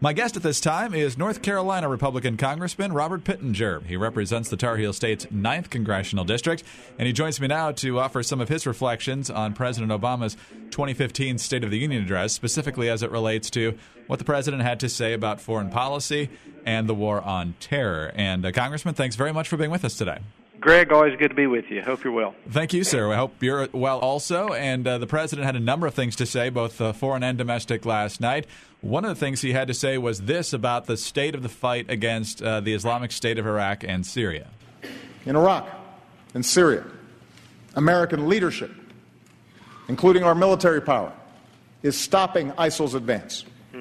My guest at this time is North Carolina Republican Congressman Robert Pittenger. He represents the Tar Heel State's 9th Congressional District, and he joins me now to offer some of his reflections on President Obama's 2015 State of the Union address, specifically as it relates to what the president had to say about foreign policy and the war on terror. And Congressman, thanks very much for being with us today. Greg, always good to be with you. Hope you're well. Thank you, sir. I hope you're well also. And the president had a number of things to say, both foreign and domestic, last night. One of the things he had to say was this about the state of the fight against the Islamic State of Iraq and Syria. In Iraq and Syria, American leadership, including our military power, is stopping ISIL's advance.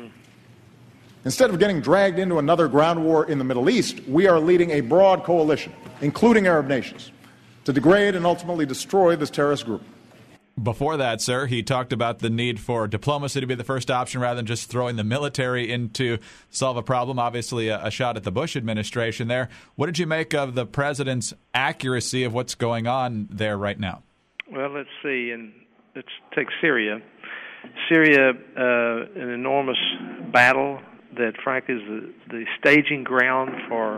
Instead of getting dragged into another ground war in the Middle East, we are leading a broad coalition, including Arab nations, to degrade and ultimately destroy this terrorist group. Before that, sir, he talked about the need for diplomacy to be the first option rather than just throwing the military in to solve a problem. Obviously, a shot at the Bush administration there. What did you make of the president's accuracy of what's going on there right now? Well, let's see, and let's take Syria. Syria, an enormous battle that, frankly, is the staging ground for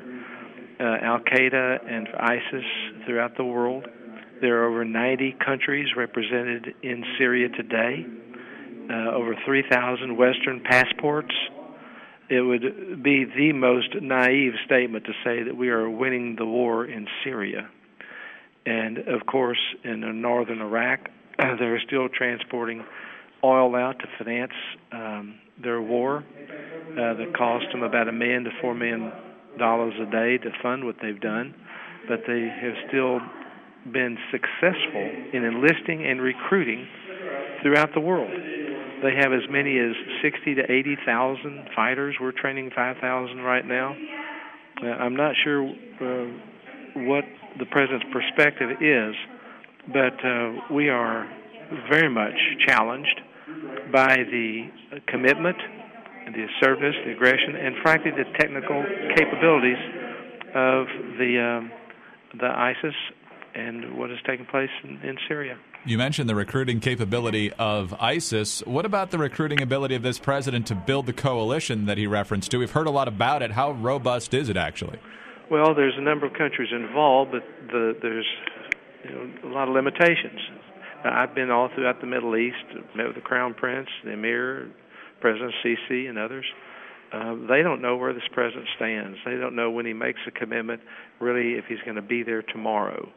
Al-Qaeda and for ISIS throughout the world. There are over 90 countries represented in Syria today, over 3,000 Western passports. It would be the most naive statement to say that we are winning the war in Syria. And, of course, in northern Iraq, they're still transporting oil out to finance their war that cost them about $1 million to $4 million a day to fund what they've done. But they have still been successful in enlisting and recruiting throughout the world. They have as many as 60 to 80,000 fighters. We're training 5,000 right now. I'm not sure what the president's perspective is, but we are very much challenged by the commitment, the assertiveness, the aggression, and frankly the technical capabilities of the ISIS and what is taking place in Syria. You mentioned the recruiting capability of ISIS. What about the recruiting ability of this president to build the coalition that he referenced to? We've heard a lot about it. How robust is it actually? Well, there's a number of countries involved, but there's a lot of limitations. I've been all throughout the Middle East, met with the Crown Prince, the Emir, President Sisi, and others. They don't know where this president stands. They don't know when he makes a commitment, really, if he's going to be there tomorrow.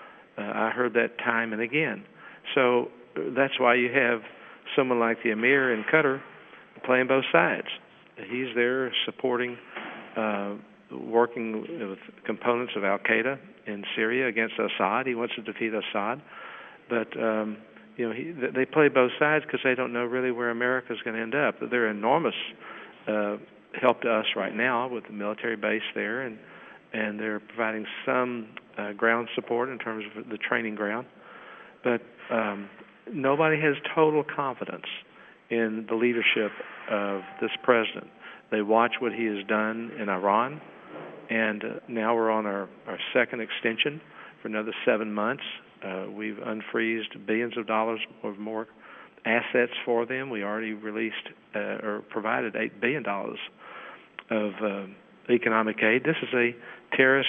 I heard that time and again. So that's why you have someone like the Emir in Qatar playing both sides. He's there supporting, working with components of Al-Qaeda in Syria against Assad. He wants to defeat Assad. But, they play both sides because they don't know really where America's going to end up. They're enormous help to us right now with the military base there, and they're providing some ground support in terms of the training ground. But nobody has total confidence in the leadership of this president. They watch what he has done in Iran, and now we're on our second extension for another 7 months. We've unfreezed billions of dollars or more assets for them. We already released or provided $8 billion of economic aid. This is a terrorist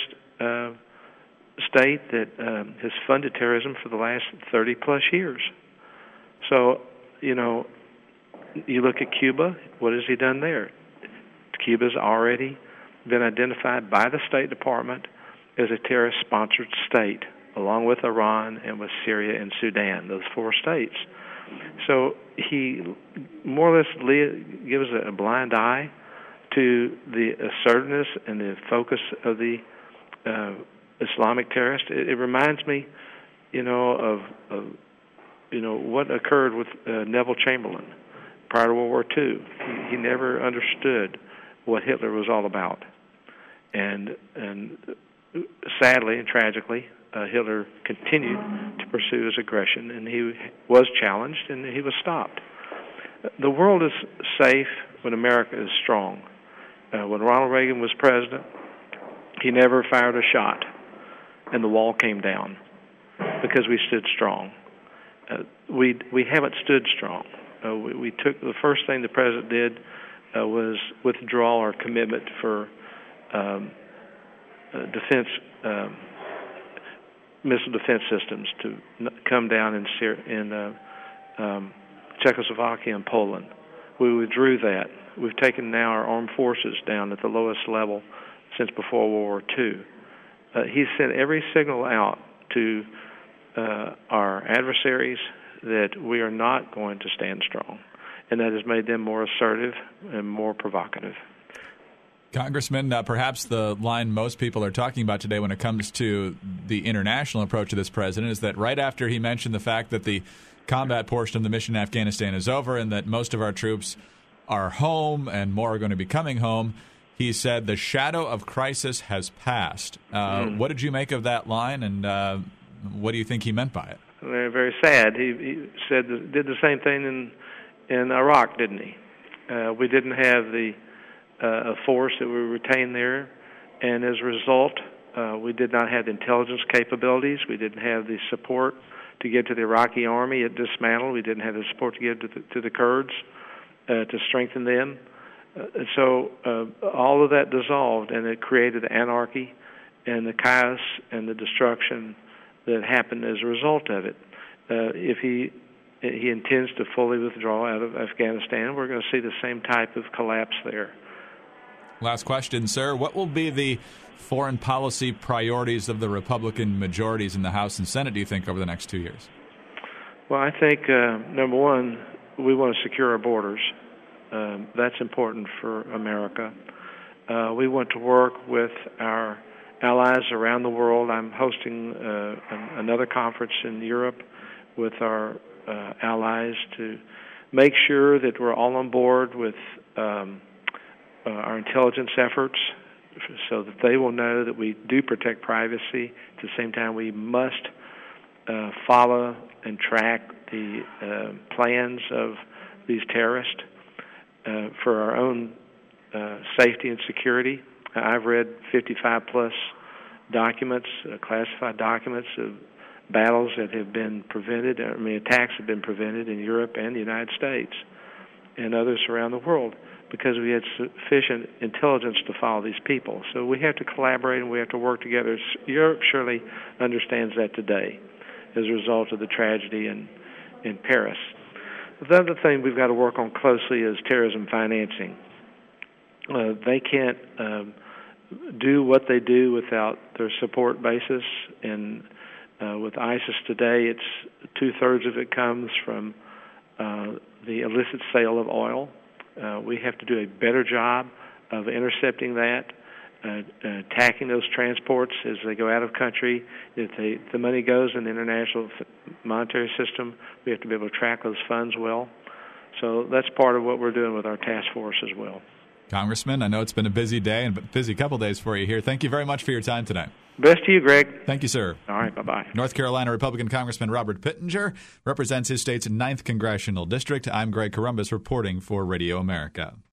state that has funded terrorism for the last 30-plus years. So, you look at Cuba, what has he done there? Cuba's already been identified by the State Department as a terrorist-sponsored state, along with Iran and with Syria and Sudan, those 4 states. So he more or less gives a blind eye to the assertiveness and the focus of the Islamic terrorists. It reminds me, of what occurred with Neville Chamberlain prior to World War II. He never understood what Hitler was all about, and sadly and tragically, Hitler continued to pursue his aggression, and he was challenged, and he was stopped. The world is safe when America is strong. When Ronald Reagan was president, he never fired a shot, and the wall came down because we stood strong. We haven't stood strong. We took the first thing the president did was withdrawal or commitment for missile defense systems to come down in Czechoslovakia and Poland. We withdrew that. We've taken now our armed forces down at the lowest level since before World War II. He sent every signal out to our adversaries that we are not going to stand strong, and that has made them more assertive and more provocative. Congressman, perhaps the line most people are talking about today when it comes to the international approach of this president is that right after he mentioned the fact that the combat portion of the mission in Afghanistan is over and that most of our troops are home and more are going to be coming home, he said the shadow of crisis has passed. What did you make of that line, and what do you think he meant by it? Very, very sad. He said did the same thing in Iraq, didn't he? We didn't have the a force that we retained there, and as a result, we did not have intelligence capabilities. We didn't have the support to give to the Iraqi army. It dismantled. We didn't have the support to give to the Kurds to strengthen them. So all of that dissolved, and it created the anarchy and the chaos and the destruction that happened as a result of it. If he intends to fully withdraw out of Afghanistan, we're going to see the same type of collapse there. Last question, sir. What will be the foreign policy priorities of the Republican majorities in the House and Senate, do you think, over the next 2 years? Well, I think, number one, we want to secure our borders. That's important for America. We want to work with our allies around the world. I'm hosting another conference in Europe with our allies to make sure that we're all on board with our intelligence efforts so that they will know that we do protect privacy. At the same time, we must follow and track the plans of these terrorists for our own safety and security. I've read 55-plus documents, classified documents of battles that have been prevented, attacks have been prevented in Europe and the United States and others around the world because we had sufficient intelligence to follow these people. So we have to collaborate and we have to work together. Europe surely understands that today as a result of the tragedy in Paris. The other thing we've got to work on closely is terrorism financing. They can't do what they do without their support basis, and with ISIS today, it's 2/3 of it comes from the illicit sale of oil. We have to do a better job of intercepting that, attacking those transports as they go out of country. If the money goes in the international monetary system, we have to be able to track those funds well. So that's part of what we're doing with our task force as well. Congressman, I know it's been a busy day and a busy couple days for you here. Thank you very much for your time today. Best to you, Greg. Thank you, sir. All right, bye-bye. North Carolina Republican Congressman Robert Pittenger represents his state's 9th Congressional District. I'm Greg Corombos reporting for Radio America.